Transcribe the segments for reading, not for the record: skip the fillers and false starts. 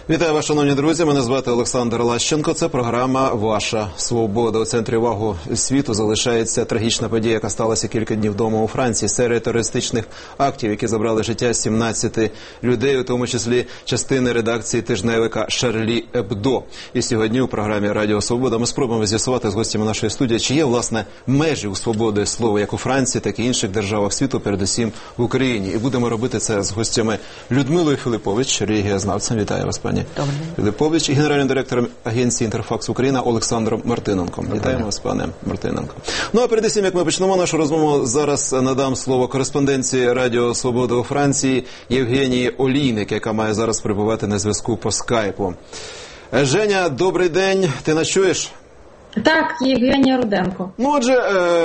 Вітаю вас, шановні друзі. Мене звати Олександр Лащенко. Це програма «Ваша свобода». У центрі уваги світу залишається трагічна подія, яка сталася кілька днів тому у Франції. Серія терористичних актів, які забрали життя 17 людей, у тому числі частини редакції тижневика «Шарлі Ебдо». І сьогодні у програмі «Радіо Свобода» ми спробуємо з'ясувати з гостями нашої студії, чи є, власне, межі у свободи слова як у Франції, так і інших державах світу, передусім в Україні. І будемо робити це з гостями Людмилою Филиппович, релігієзнавцем. Вітаю вас, пані Филиппович, і генеральним директором агенції «Інтерфакс Україна» Олександром Мартиненком. Вітаємо вас, пане Мартиненко. Ну а передусім, як ми почнемо нашу розмову, зараз надам слово кореспонденції Радіо Свобода у Франції Євгенії Олійник, яка має зараз перебувати на зв'язку по скайпу. Женя, добрий день, ти нас чуєш? Так, Євгенія Руденко. Ну, отже,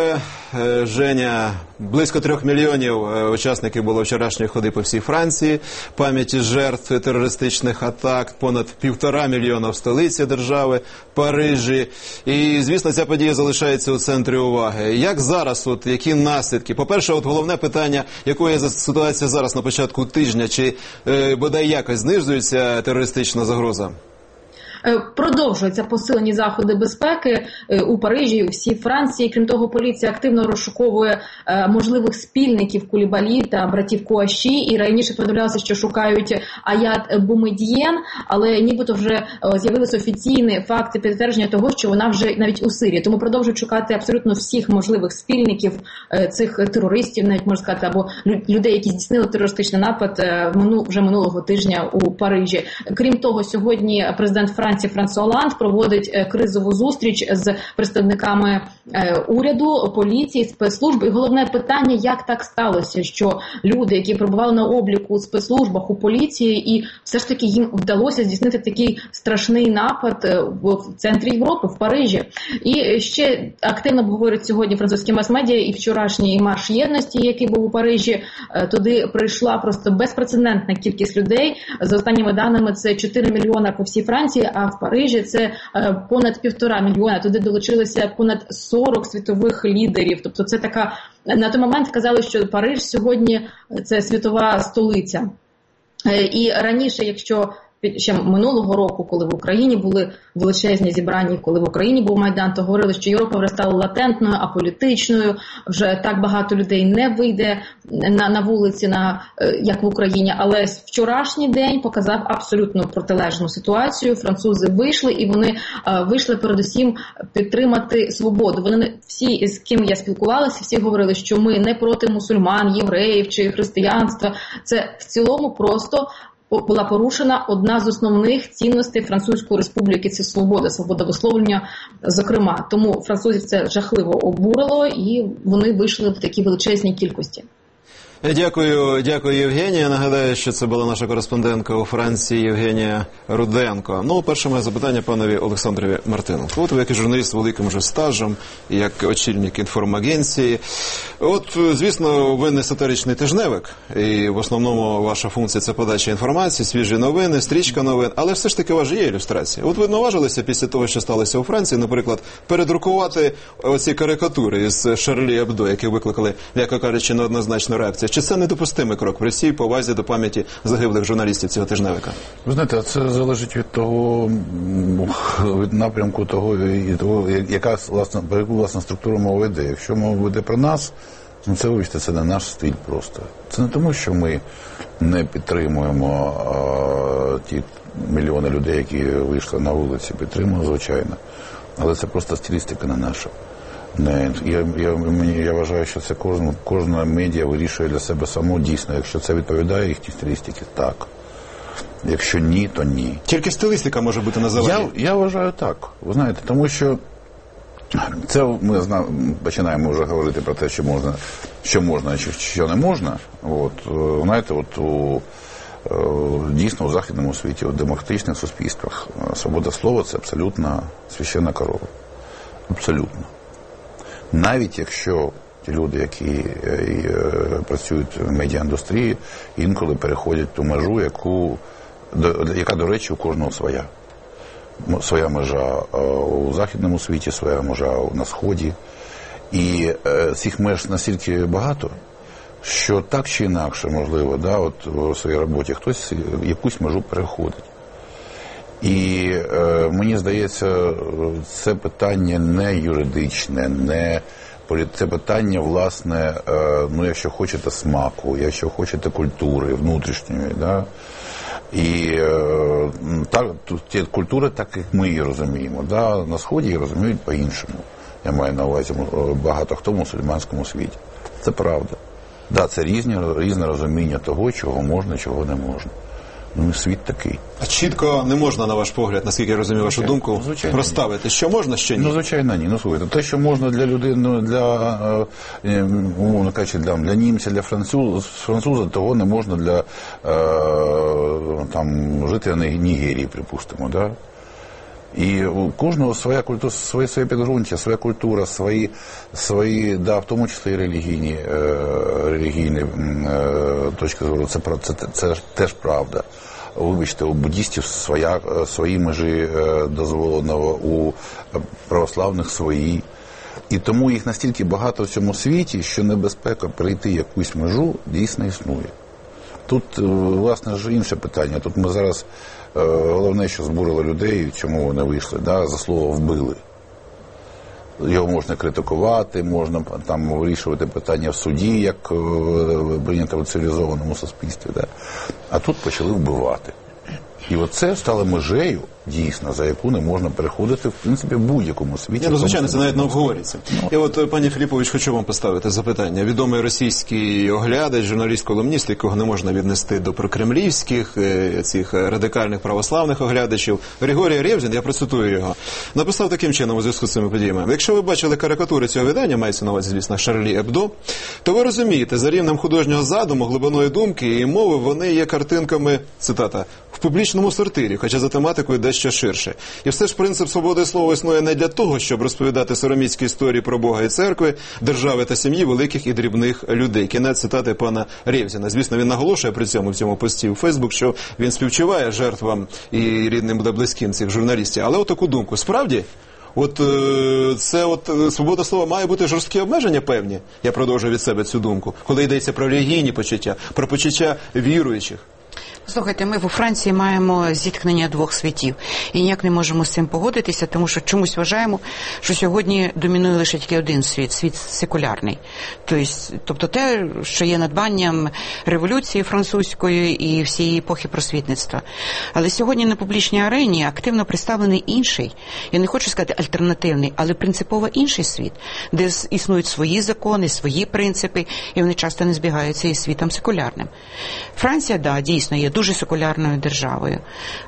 Женя, близько 3 мільйонів учасників було вчорашньої ходи по всій Франції, пам'яті жертв терористичних атак, понад 1,5 мільйона в столиці держави, Парижі. І, звісно, ця подія залишається у центрі уваги. Як зараз, які наслідки? По-перше, головне питання, якою є ситуація зараз на початку тижня, чи бодай якось знижується терористична загроза? Продовжуються посилені заходи безпеки у Парижі, у всій Франції. Крім того, поліція активно розшуковує можливих спільників Кулібалі та братів Куаші. І раніше повідомлялося, що шукають Аят Бумедієн, але нібито вже з'явилися офіційні факти підтвердження того, що вона вже навіть у Сирії. Тому продовжують шукати абсолютно всіх можливих спільників цих терористів, навіть можна сказати, або людей, які здійснили терористичний напад вже минулого тижня у Парижі. Крім того, сьогодні президент Франції Франсуа Оланд проводить кризову зустріч з представниками уряду, поліції, спецслужб. І головне питання, як так сталося, що люди, які перебували на обліку у спецслужбах, у поліції, і все ж таки їм вдалося здійснити такий страшний напад в центрі Європи, в Парижі. І ще активно обговорюють сьогодні французькі мас-медіа і вчорашній марш єдності, який був у Парижі. Туди прийшла просто безпрецедентна кількість людей. За останніми даними, це 4 мільйона по всій Франції, а в Парижі це понад 1,5 мільйона. Туди долучилися понад 40 світових лідерів. Тобто це така, на той момент казали, що Париж сьогодні це світова столиця. І раніше, якщо ще минулого року, коли в Україні були величезні зібрання, коли в Україні був Майдан, то говорили, що Європа вже стала латентною, аполітичною, вже так багато людей не вийде на вулиці, як в Україні. Але вчорашній день показав абсолютно протилежну ситуацію. Французи вийшли, і вони вийшли передусім підтримати свободу. Вони всі, з ким я спілкувалася, всі говорили, що ми не проти мусульман, євреїв чи християнства. Це в цілому просто була порушена одна з основних цінностей Французької республіки – це свобода, свобода висловлення, зокрема. Тому французів це жахливо обурило, і вони вийшли в такій величезній кількості. Дякую, Євгенія. Нагадаю, що це була наша кореспондентка у Франції Євгенія Руденко. Ну, перше моє запитання панові Олександрові Мартиненку. От ви, як журналіст з великим вже стажем, як очільник інформагенції. От, звісно, ви не сатиричний тижневик, і в основному ваша функція – це подача інформації, свіжі новини, стрічка новин, але все ж таки у вас же є ілюстрація. От ви наважилися після того, що сталося у Франції, наприклад, передрукувати оці карикатури з Шарлі Ебдо, які викликали, м'яко кажучи, неоднозначну реакцію. Чи це недопустимий крок при всій повазі до пам'яті загиблих журналістів цього тижневика? Ви знаєте, це залежить від того, від напрямку того, яка власна структура мова йде. Якщо мова йде про нас, ну це, вибачте, це не наш стиль просто. Це не тому, що ми не підтримуємо ті мільйони людей, які вийшли на вулиці, підтримуємо, звичайно. Але це просто стилістика не наша. Я вважаю, що це кожна медіа вирішує для себе само дійсно. Якщо це відповідає їхній стилістиці, так. Якщо ні, то ні. Тільки стилістика може бути на заваді? Я вважаю так. Ви знаєте, тому що це ми починаємо вже говорити про те, що можна, що не можна. От, знаєте, дійсно у західному світі, у демократичних суспільствах свобода слова – це абсолютно священна корова. Абсолютно. Навіть якщо ті люди, які працюють в медіаіндустрії, інколи переходять ту межу, яка, до речі, у кожного своя. Своя межа у західному світі, своя межа на Сході. І цих меж настільки багато, що так чи інакше, можливо, в своїй роботі хтось якусь межу переходить. І мені здається, це питання не юридичне, це питання, власне, якщо хочете смаку, якщо хочете культури внутрішньої, да? І ті культури, так як ми її розуміємо, да? На Сході її розуміють по-іншому. Я маю на увазі багато хто в мусульманському світі. Це правда. Да, це різне розуміння того, чого можна, чого не можна. Ну, світ такий. А чітко не можна, на ваш погляд, наскільки я розумію вашу думку, розставити, що можна, що ні? Ну, звичайно, ні. Ну, слухайте, те, що можна для людини, умовно кажучи, для німця, для француза, того не можна для жителя Нігерії, припустимо, да? І у кожного своя культура, своє підґрунтя, своя культура, свої, да, в тому числі і релігійні точки зору. Це теж правда. Вибачте, у буддістів свої межі дозволеного, у православних свої. І тому їх настільки багато в цьому світі, що небезпека перейти якусь межу дійсно існує. Тут, власне, ж інше питання. Тут ми зараз, головне, що збурило людей, чому вони вийшли, да, за слово «вбили». Його можна критикувати, можна там вирішувати питання в суді, як прийнято в цивілізованому суспільстві. Да? А тут почали вбивати. І оце стало межею, дійсно, за яку не можна переходити, в принципі, в будь-якому світі. Звичайно, це навіть не обговорюється. І от, пані Філіпович, хочу вам поставити запитання. Відомий російський оглядач, журналіст-колумніст, якого не можна віднести до прокремлівських, цих радикальних православних оглядачів, Григорій Ревзін, я процитую його, написав таким чином у зв'язку з цими подіями. Якщо ви бачили карикатури цього видання, мається на увазі, звісно, Шарлі Ебдо, то ви розумієте, за рівнем художнього задуму, глибиною думки і мови, вони є картинками, цитата, в публічному сортирі, хоча за тематикою дещо ширше. І все ж принцип свободи слова існує не для того, щоб розповідати сороміцькі історії про Бога і церкви, держави та сім'ї великих і дрібних людей. Кінець цитати пана Ревзіна. Звісно, він наголошує при цьому в цьому пості у Фейсбук, що він співчуває жертвам і рідним та близьким цих журналістів. Але от таку думку. Справді, свобода слова має бути жорсткі обмеження певні, я продовжую від себе цю думку, коли йдеться про релігійні почуття, про почуття віруючих. Слухайте, ми у Франції маємо зіткнення двох світів. І ніяк не можемо з цим погодитися, тому що чомусь вважаємо, що сьогодні домінує лише тільки один світ – світ секулярний. Тобто те, що є надбанням революції французької і всієї епохи просвітництва. Але сьогодні на публічній арені активно представлений інший, я не хочу сказати альтернативний, але принципово інший світ, де існують свої закони, свої принципи, і вони часто не збігаються із світом секулярним. Франція, да, дійсно, є дуже секулярною державою.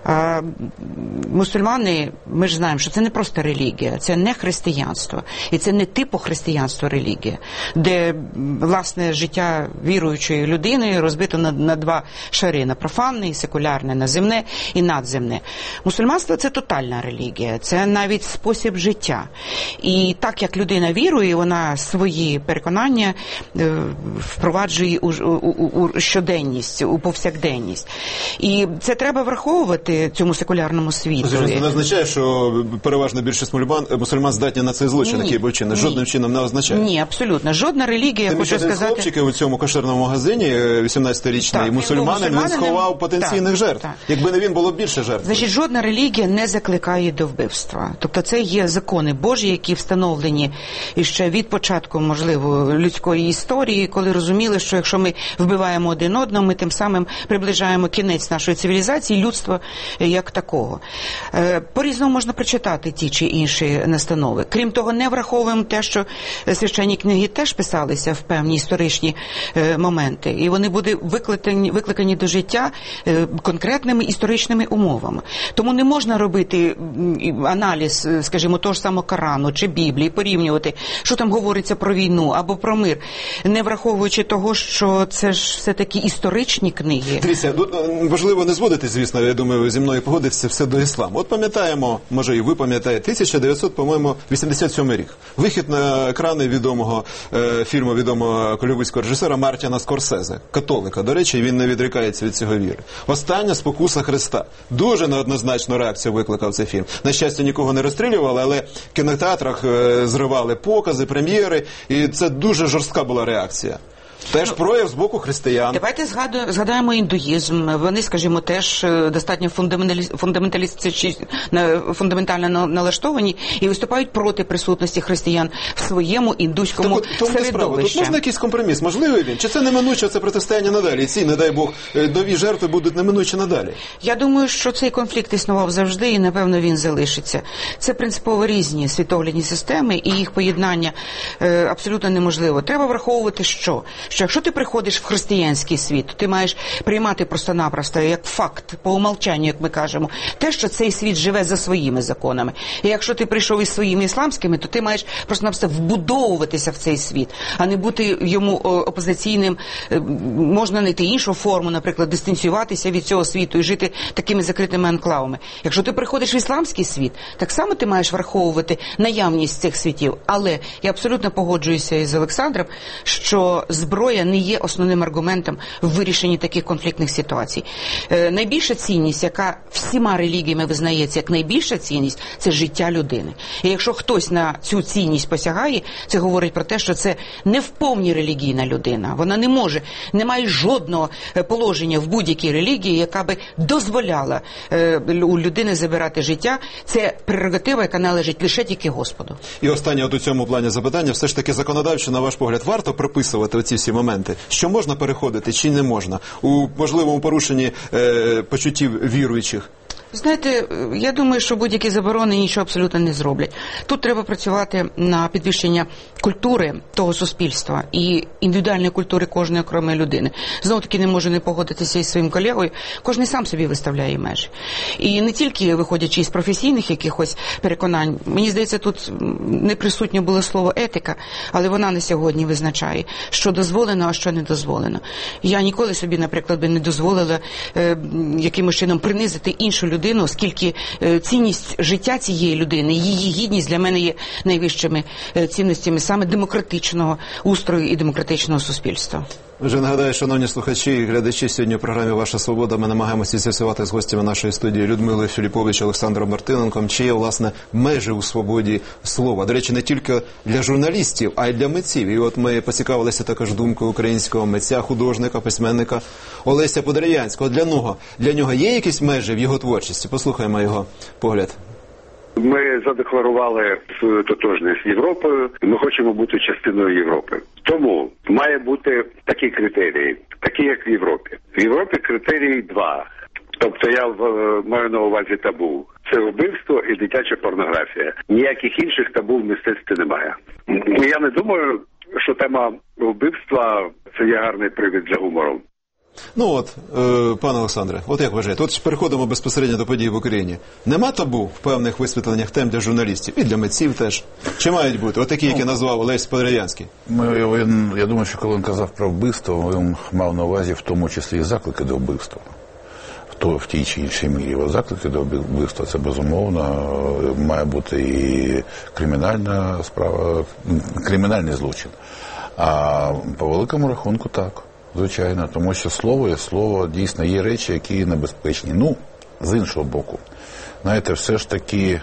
Мусульмани, ми ж знаємо, що це не просто релігія, це не християнство. І це не типу християнства релігія, де, власне, життя віруючої людини розбито на два шари, на профанне і секулярне, на земне і надземне. Мусульманство – це тотальна релігія, це навіть спосіб життя. І так, як людина вірує, вона свої переконання впроваджує у щоденність, у повсякденність. І це треба враховувати цьому секулярному світу. Це не означає, що переважна більшість мусульман здатні на цей злочин, який був чинний. Жодним чином не означає. Ні, абсолютно. Жодна релігія, хочу сказати... хлопчики у цьому кошерному магазині, 18-річний мусульманин, він сховав потенційних жертв. Так. Якби не він, було б більше жертв. Значить, жодна релігія не закликає до вбивства. Тобто це є закони Божі, які встановлені іще від початку, можливо, людської історії, коли розуміли, що якщо ми вбиваємо один одного, ми тим самим приближаємо кінець нашої цивілізації, людства як такого. По-різному можна прочитати ті чи інші настанови. Крім того, не враховуємо те, що священні книги теж писалися в певні історичні моменти. І вони будуть викликані до життя конкретними історичними умовами. Тому не можна робити аналіз, скажімо, того ж самого Корану чи Біблії, порівнювати, що там говориться про війну або про мир, не враховуючи того, що це ж все-таки історичні книги. Дивіться, важливо не зводити, звісно, я думаю, ви зі мною погодитеся, все до ісламу. От пам'ятаємо, може і ви пам'ятаєте, 1987 рік. Вихід на екрани фільму відомого голлівудського режисера Мартіна Скорсезе, католика, до речі, він не відрікається від цього віри. Остання спокуса Христа. Дуже неоднозначну реакцію викликав цей фільм. На щастя, нікого не розстрілювали, але в кінотеатрах зривали покази, прем'єри, і це дуже жорстка була реакція. Теж прояв з боку християн. Давайте згадаємо індуїзм. Вони, скажімо, теж достатньо фундаментально налаштовані і виступають проти присутності християн в своєму індуському середовищі. Тут можна якийсь компроміс? Можливий він? Чи це неминуче, це протистояння надалі? І ці, не дай Бог, нові жертви будуть неминуче надалі? Я думаю, що цей конфлікт існував завжди і, напевно, він залишиться. Це принципово різні світоглядні системи і їх поєднання абсолютно неможливо. Треба враховувати, що якщо ти приходиш в християнський світ, то ти маєш приймати просто-напросто як факт, по умовчанню, як ми кажемо, те, що цей світ живе за своїми законами. І якщо ти прийшов із своїми ісламськими, то ти маєш просто-напросто вбудовуватися в цей світ, а не бути йому опозиційним. Можна знайти іншу форму, наприклад, дистанціюватися від цього світу і жити такими закритими анклавами. Якщо ти приходиш в ісламський світ, так само ти маєш враховувати наявність цих світів. Але я абсолютно погоджуюся із Олександром, що зброя не є основним аргументом в вирішенні таких конфліктних ситуацій. Найбільша цінність, яка всіма релігіями визнається як найбільша цінність, це життя людини. І якщо хтось на цю цінність посягає, це говорить про те, що це не вповні релігійна людина. Вона не має жодного положення в будь-якій релігії, яка би дозволяла у людини забирати життя. Це прерогатива, яка належить лише тільки Господу. І останнє у цьому плані запитання. Все ж таки законодавчо, на ваш погляд, варто прописувати оці всі моменти? Що можна переходити, чи не можна? У можливому порушенні почуттів віруючих? Знаєте, я думаю, що будь-які заборони нічого абсолютно не зроблять. Тут треба працювати на підвищення культури того суспільства і індивідуальної культури кожної окремої людини. Знову-таки не можу не погодитися із своїм колегою. Кожен сам собі виставляє межі. І не тільки виходячи із професійних якихось переконань. Мені здається, тут не присутнє було слово етика, але вона на сьогодні визначає, що дозволено, а що не дозволено. Я ніколи собі, наприклад, би не дозволила якимось чином принизити іншу людину, оскільки цінність життя цієї людини, її гідність для мене є найвищими цінностями саме демократичного устрою і демократичного суспільства. Вже нагадаю, шановні слухачі і глядачі, сьогодні у програмі «Ваша свобода» ми намагаємося з'ясувати з гостями нашої студії Людмилою Філіпович, Олександром Мартиненком, чи є, власне, межі у свободі слова. До речі, не тільки для журналістів, а й для митців. І от ми поцікавилися також думкою українського митця, художника, письменника Олеся Подерев'янського. Для нього є якісь межі в його творчості? Послухаємо його погляд. Ми задекларували свою тотожність з Європою, і ми хочемо бути частиною Європи. Тому має бути такі критерії, такі як в Європі. В Європі критерії два. Тобто я маю на увазі табу. Це вбивство і дитяча порнографія. Ніяких інших табу в мистецтві немає. Я не думаю, що тема вбивства – це є гарний привід для гумору. Ну от, пане Олександре, от як вважаєте, от переходимо безпосередньо до подій в Україні. Нема табу в певних висвітленнях тем для журналістів і для митців теж? Чи мають бути? От такі, які назвав Олесь Подерев'янський. Я думаю, що коли він казав про вбивство, він мав на увазі в тому числі і заклики до вбивства. В тій чи іншій мірі. Заклики до вбивства – це, безумовно, має бути і кримінальна справа, кримінальний злочин. А по великому рахунку так. Звичайно, тому що слово дійсно є речі, які небезпечні. Ну, з іншого боку, знаєте, все ж таки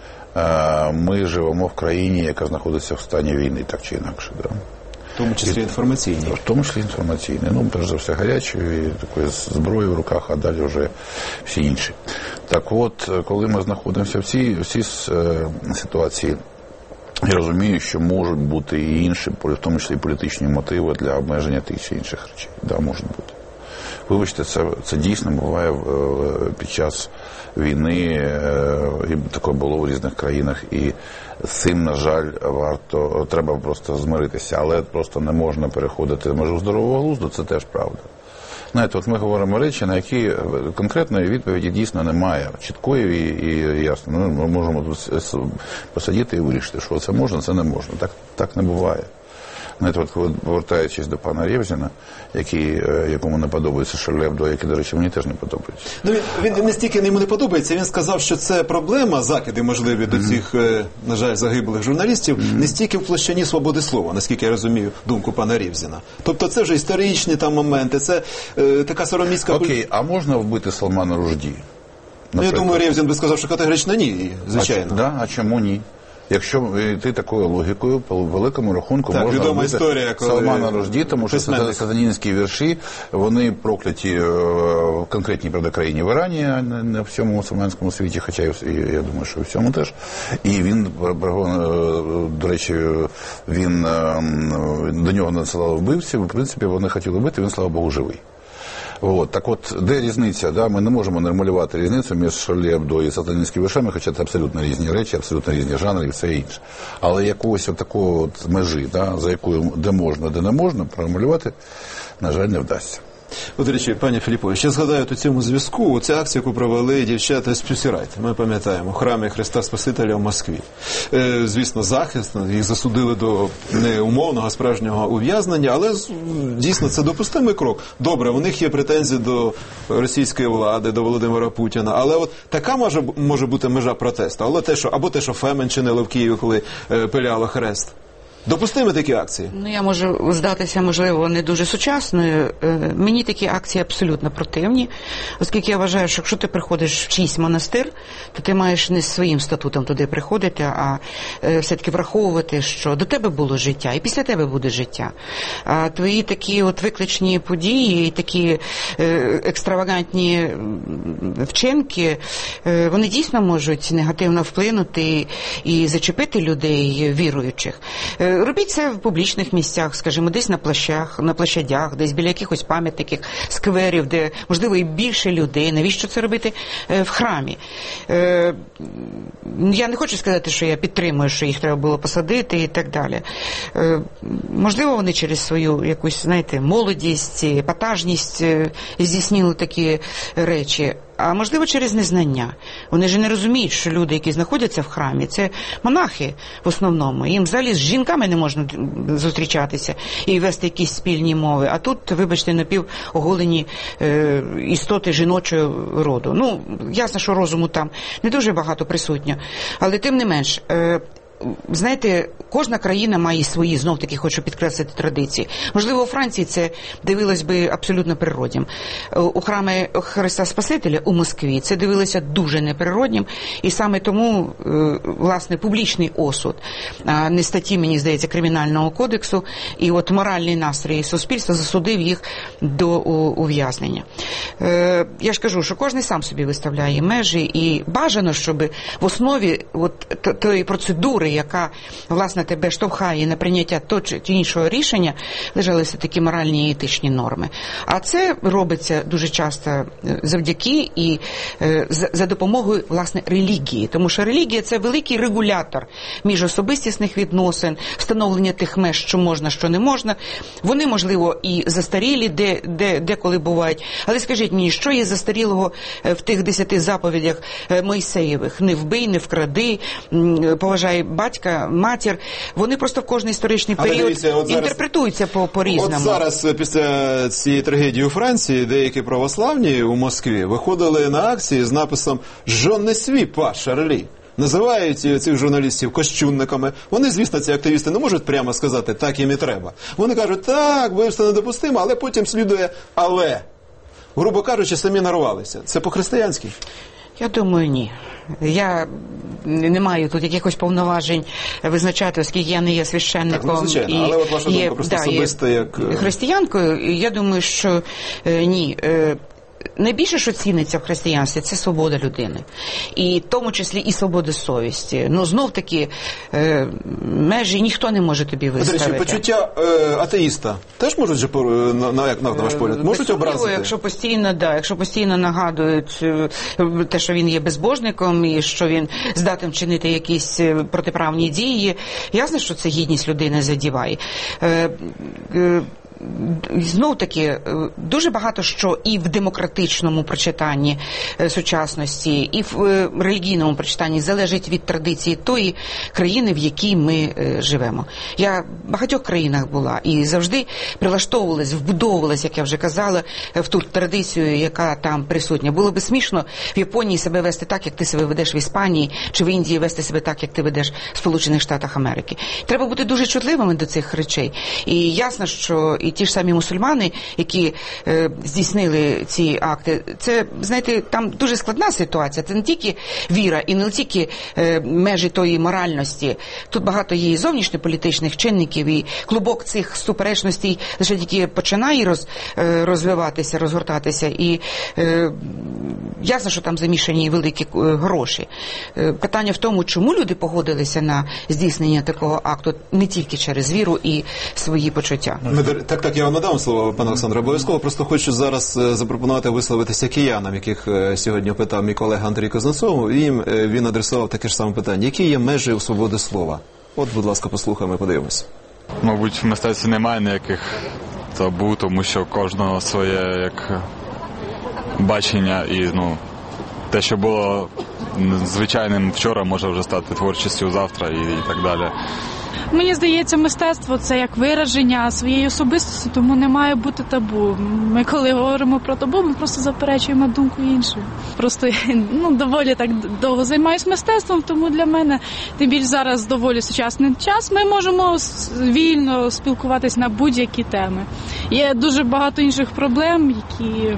ми живемо в країні, яка знаходиться в стані війни, так чи інакше. Да? В тому числі інформаційній. В тому числі інформаційній. Ну, перш за все, гарячої, такої зброї в руках, а далі вже всі інші. Так от, коли ми знаходимося в цій ситуації, я розумію, що можуть бути і інші, в тому числі і політичні мотиви для обмеження тих чи інших речей. Да, можуть бути. Вибачте, це дійсно буває під час війни, і таке було в різних країнах, і з цим, на жаль, треба просто змиритися, але просто не можна переходити межу здорового глузду, це теж правда. Знаєте, от ми говоримо речі, на які конкретної відповіді дійсно немає, чіткої і ясно. Ми можемо тут посидіти і вирішити, що це можна, це не можна. Так не буває. Знаєте, от коли повертаючись до пана Рєвзіна, якому не подобається Шарлі Ебдо, який, до речі, мені теж не подобається. Ну, він не стільки йому не подобається, він сказав, що це проблема, закиди можливі до цих, на жаль, загиблих журналістів, не стільки в площині свободи слова, наскільки я розумію думку пана Рєвзіна. Тобто це вже історичні там моменти, це така сороміська... Окей, а можна вбити Салмана Ружді? Ну, я думаю, Рєвзін би сказав, що категорично ні, звичайно. А чому ні? Якщо йти такою логікою, по великому рахунку так, можна відома історія, коли Салмана Ружді, тому що сатанінські вірші, вони прокляті в конкретній, правда, країні в Ірані, а не в всьому мусульманському світі, хоча я думаю, що в всьому теж. І він, до речі, до нього надсилали вбивців, в принципі, вони хотіли вбити, він, слава Богу, живий. От. Так от, де різниця? Да? Ми не можемо нормалювати різницю між Шарлі Ебдо і сатанінськими віршами, хоча це абсолютно різні речі, абсолютно різні жанри і все інше. Але якогось такого межі, да, за якою де можна, де не можна, промалювати, на жаль, не вдасться. До речі, пані Філіпові, ще згадаю у цьому зв'язку цю акцію, яку провели дівчата з Пюсірайт. Ми пам'ятаємо, в храмі Христа Спасителя в Москві. Звісно, захист, їх засудили до не умовного, а справжнього ув'язнення, але дійсно це допустимий крок. Добре, у них є претензії до російської влади, до Володимира Путіна, але от така може бути межа протесту, або те, що Фемен чинили в Києві, коли пиляли хрест. Допустимо такі акції? Ну, я можу здатися, можливо, не дуже сучасною. Мені такі акції абсолютно противні, оскільки я вважаю, що якщо ти приходиш в чийсь монастир, то ти маєш не з своїм статутом туди приходити, а все-таки враховувати, що до тебе було життя, і після тебе буде життя. А твої такі от викличні події, і такі екстравагантні вчинки, вони дійсно можуть негативно вплинути і зачепити людей віруючих. Робіть це в публічних місцях, скажімо, десь на площадях, десь біля якихось пам'ятників, скверів, де, можливо, і більше людей. Навіщо це робити в храмі? Я не хочу сказати, що я підтримую, що їх треба було посадити і так далі. Можливо, вони через свою якусь, знаєте, молодість, епатажність здійснили такі речі. А можливо, через незнання. Вони ж не розуміють, що люди, які знаходяться в храмі, це монахи в основному. Їм взагалі з жінками не можна зустрічатися і вести якісь спільні мови. А тут, вибачте, напівоголені істоти жіночого роду. Ну, ясно, що розуму там не дуже багато присутньо. Але тим не менш, знаєте, кожна країна має свої, знов-таки хочу підкреслити, традиції. Можливо, у Франції це дивилось би абсолютно природнім. У храмі Христа Спасителя у Москві це дивилося дуже неприроднім, і саме тому, власне, публічний осуд, а не статті, мені здається, Кримінального кодексу, і от моральний настрій суспільства засудив їх до ув'язнення. Я ж кажу, що кожен сам собі виставляє межі, і бажано, щоб в основі от тої процедури, яка, власне, тебе штовхає на прийняття того чи іншого рішення, лежалися такі моральні і етичні норми. А це робиться дуже часто завдяки і за допомогою, власне, релігії. Тому що релігія – це великий регулятор міжособистісних відносин, встановлення тих меж, що можна, що не можна. Вони, можливо, і застарілі, деколи бувають. Але скажіть мені, що є застарілого в тих 10 заповідях Мойсеєвих? Не вбий, не вкради, поважай батька, матір. Вони просто в кожний історичний період інтерпретуються по-різному. От зараз, після цієї трагедії у Франції, деякі православні у Москві виходили на акції з написом «Je ne suis pas Charlie». Називають цих журналістів кощунниками. Вони, звісно, ці активісти не можуть прямо сказати «так їм і треба». Вони кажуть «так, вбивство недопустимо», але потім слідує «але». Грубо кажучи, самі нарвалися. Це по-християнськи? Я думаю, ні. Я не маю тут якихось повноважень визначати, оскільки я не є священником. Так, звичайно, і але от ваша думка просто особиста як християнкою. Я думаю, що ні. Найбільше, що ціниться в християнстві, це свобода людини. І в тому числі і свобода совісті. Ну, знов-таки, межі ніхто не може тобі виставити. До речі, почуття атеїста теж можуть, як на ваш погляд, можуть образити? Якщо постійно нагадують те, що він є безбожником і що він здатен вчинити якісь протиправні дії, ясно, що це гідність людини задіває. Знов-таки, дуже багато що і в демократичному прочитанні сучасності, і в релігійному прочитанні залежить від традиції тої країни, в якій ми живемо. Я в багатьох країнах була і завжди прилаштовувалась, вбудовувалась, як я вже казала, в ту традицію, яка там присутня. Було би смішно в Японії себе вести так, як ти себе ведеш в Іспанії, чи в Індії вести себе так, як ти ведеш в Сполучених Штатах Америки. Треба бути дуже чутливими до цих речей. І ясно, що і ті ж самі мусульмани, які здійснили ці акти, це, знаєте, там дуже складна ситуація. Це не тільки віра і не тільки межі тої моральності. Тут багато є і зовнішньополітичних чинників, і клубок цих суперечностей лише тільки починає розвиватися, розгортатися. І ясно, що там замішані великі гроші. Питання в тому, чому люди погодилися на здійснення такого акту, не тільки через віру і свої почуття. Так, я вам надам слово, пане Олександре, обов'язково. Просто хочу зараз запропонувати висловитися киянам, яких сьогодні опитав мій колега Андрій Кузнецов. Він адресував таке ж саме питання. Які є межі у свободи слова? От, будь ласка, послухаємо і подивимося. Мабуть, в мистецтві немає ніяких табу, тому що кожного своє як бачення і те, що було звичайним вчора, може вже стати творчістю завтра і так далі. Мені здається, мистецтво – це як вираження своєї особистості, тому не має бути табу. Ми, коли говоримо про табу, ми просто заперечуємо думку інших. Просто доволі так довго займаюся мистецтвом, тому для мене, тим більше зараз доволі сучасний час, ми можемо вільно спілкуватися на будь-які теми. Є дуже багато інших проблем, які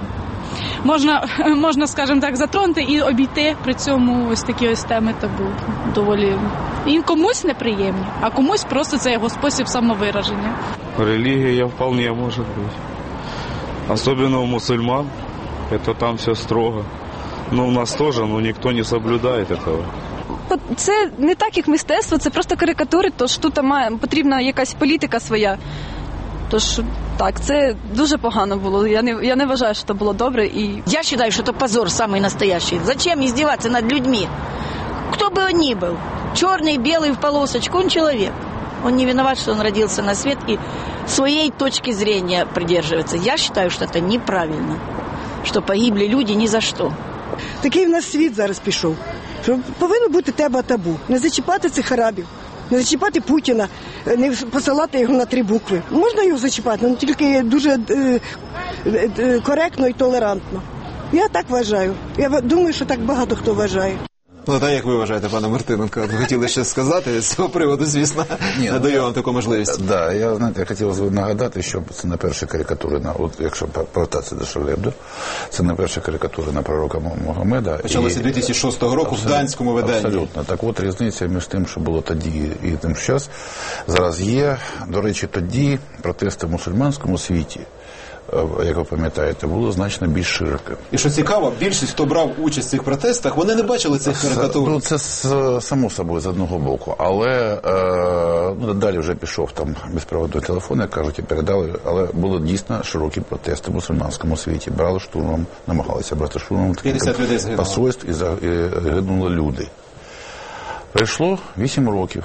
можна, скажімо так, затронути і обійти при цьому ось такі ось теми табу. Доволі і комусь неприємні, а комусь просто це його спосіб самовираження. Религия вполне может быть. Особенно у мусульман. Это там все строго. Но у нас тоже, никто не соблюдает этого. Це не так, як мистецтво, це просто карикатури, тож тут потрібна якась політика своя. Тож, так, це дуже погано було. Я не вважаю, що це було добре. Я вважаю, що це позор самый настоящий. Зачем издеваться над людьми? Кто бы он ни был, черный, белый, в полосочку, он человек. Он не виноват, что он родился на свет и своей точки зрения придерживается. Я считаю, что это неправильно, что погибли люди ни за что. Такий в нас світ зараз пішов, що повинно бути табу. Не зачіпати цих арабів, не зачіпати Путіна, не посилати його на 3 букви. Можна його зачіпати, але тільки дуже коректно і толерантно. Я так вважаю. Я думаю, що так багато хто вважає. Так, як ви вважаєте, пане Мартиненко? Ви хотіли щось сказати з цього приводу, звісно, надаю вам таку можливість. Так, я хотів нагадати, що це не перші карикатури, якщо повертатися до Шарлебдо, це не перші карикатури на пророка Мухаммеда. Почалося 2006 року в данському виданні. Абсолютно. Так от різниця між тим, що було тоді і тим, що зараз є. До речі, тоді протести в мусульманському світі, як ви пам'ятаєте, було значно більш широке. І що цікаво, більшість, хто брав участь в цих протестах, вони не бачили цих карикатур. Це само собою з одного боку, але далі вже пішов там безпроводний телефон, як кажуть, і передали, але були дійсно широкі протести в мусульманському світі. Брали штурмом, намагалися брати штурмом 50 людей загинуло. Посольств і загинули люди. Пройшло 8 років.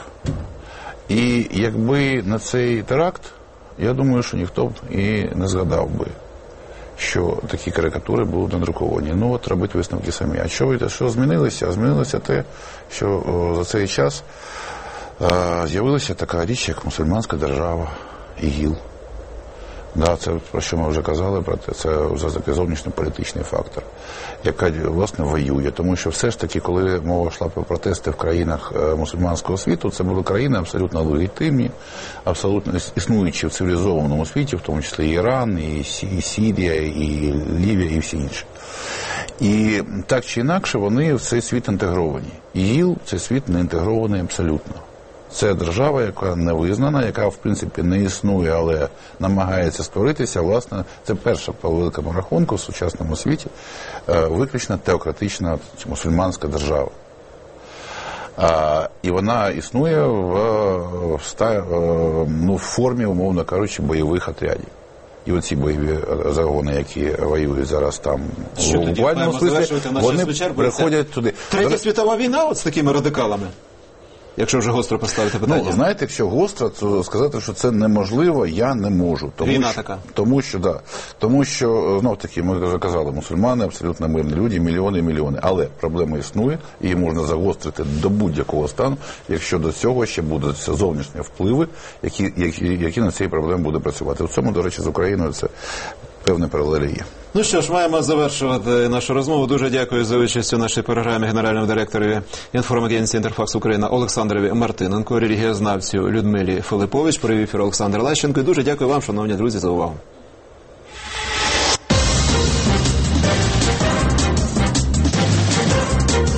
І якби на цей теракт, я думаю, що ніхто б і не згадав би, що такі карикатури будуть надруковані. От робіть висновки самі. А що змінилося? Змінилося те, що за цей час з'явилася така річ, як мусульманська держава, ІГІЛ. Це про що ми вже казали, це зовнішньополітичний фактор, яка, власне, воює. Тому що все ж таки, коли мова йшла про протести в країнах мусульманського світу, це були країни абсолютно легітимні, абсолютно існуючі в цивілізованому світі, в тому числі і Іран, і Сирія, і Лівія, і всі інші. І так чи інакше вони в цей світ інтегровані. ІГІЛ в цей світ не інтегрований абсолютно. Це держава, яка не визнана, яка, в принципі, не існує, але намагається створитися. Власне, це перша по великому рахунку в сучасному світі виключно теократична мусульманська держава. І вона існує в формі, умовно кажучи, бойових отрядів. І оці бойові загони, які воюють зараз там в буквальному смислі, вони приходять туди. Третя світова війна от з такими радикалами? Якщо вже гостро поставити питання. Знаєте, якщо гостро, то сказати, що це неможливо, я не можу. Війна така. Тому що, знов таки, ми вже казали, мусульмани абсолютно мирні люди, мільйони. Але проблема існує, і її можна загострити до будь-якого стану, якщо до цього ще будуть зовнішні впливи, які на цій проблемі будуть працювати. В цьому, до речі, з Україною це певні паралелі є. Ну що ж, маємо завершувати нашу розмову. Дуже дякую за участь у нашій програмі генеральному директорові інформагенції «Інтерфакс Україна» Олександрові Мартиненко, релігієзнавцю Людмилі Филиппович, провів ефір Олександр Лащенко. І дуже дякую вам, шановні друзі, за увагу.